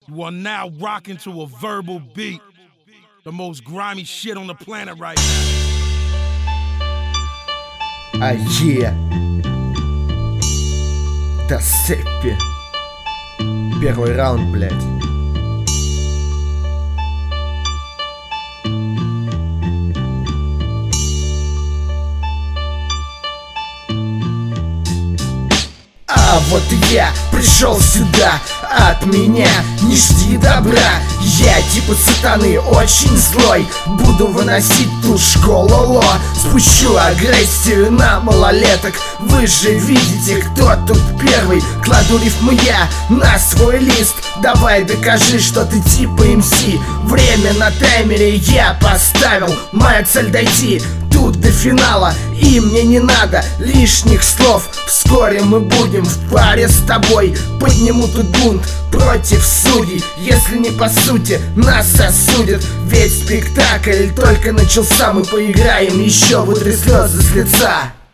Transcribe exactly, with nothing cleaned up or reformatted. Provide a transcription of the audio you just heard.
You are now rocking to a verbal beat. The most grimy shit on the planet right now. А е до цепи. Первый раунд, блядь. А вот я пришел сюда, от меня не жди добра. Я типа сатаны, очень злой, буду выносить тут школу ло. Спущу агрессию на малолеток. Вы же видите, кто тут первый. Кладу рифмы я на свой лист. Давай докажи, что ты типа эм си. Время на таймере я поставил. Моя цель дойти тут до финала, и мне не надо лишних слов. Вскоре мы будем в паре с тобой. Подниму тут бунт против судей. Если не по сути, нас осудят. Ведь спектакль только начался. Мы поиграем еще, вытри слезы с лица.